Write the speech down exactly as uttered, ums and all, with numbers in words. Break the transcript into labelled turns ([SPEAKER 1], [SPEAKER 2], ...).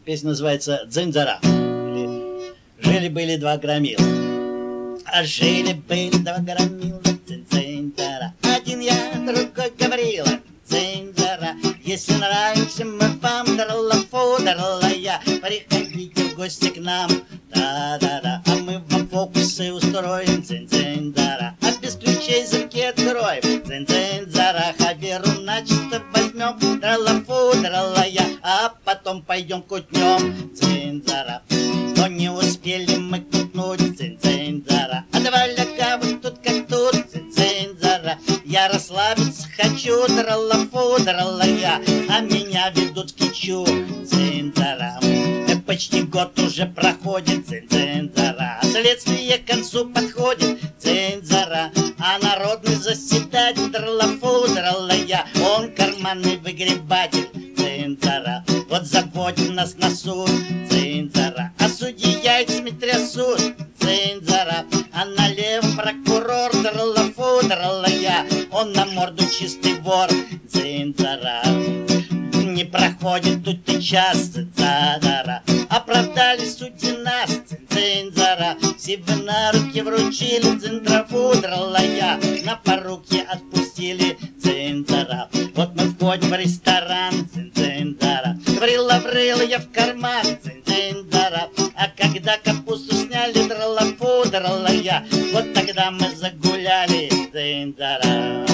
[SPEAKER 1] Песня называется «Дзынь-дзара». Жили-были два громила. А жили-были два громила. Дзынь-дзынь-дзара. Один я, другой Гаврила. Дзынь-дзара. Если нравимся мы вам, дарлафу, дарлая, приходите в гости к нам. Да-да-да. А мы вам фокусы устроим. Дзынь-дзынь-дзара. А без ключей замки откроем. Дзынь-дзынь-дзара. Хаверу начисто возьмем. Дралафу, дралая. А потом пойдем кутнем. Дзынь-дзара. Но не успели мы кутнуть. Дзынь-дзынь-дзара. А давай ляга вот тут как тут. Дзынь-дзынь-дзара. Я расслабиться хочу. Дралафу, дралая. А меня ведут в кичу. Дзынь-дзара. Почти год уже проходит. Дзынь-дзынь-дзара. Следствие к концу подходит. Дзынь-дзара. А народный заседатель дралафу, дралая. Он карманный выгребатель. Дзынь-дзара. Вот заводит нас на суд. Дзынь-дзара. А судьи яйцами трясут. Дзынь-дзара. А налево прокурор дралафу, дралая. Он на морду чистый вор. Дзынь-дзара. Не проходит тут и час. Дзынь-дзара. Оправдали судьи нас. Дзынь-дзара. Все вы на руки вручили. Дзынь-драфу, дралая. На поруки отпустили. Дзынь-дзара. Вот мы входим в ресторан. Дзынь-дзара. Говорил Лаврила, я в карман. Дзынь-дзара. А когда капусту сняли, дралафу, дралая, вот тогда мы загуляли. Дзынь-дзара.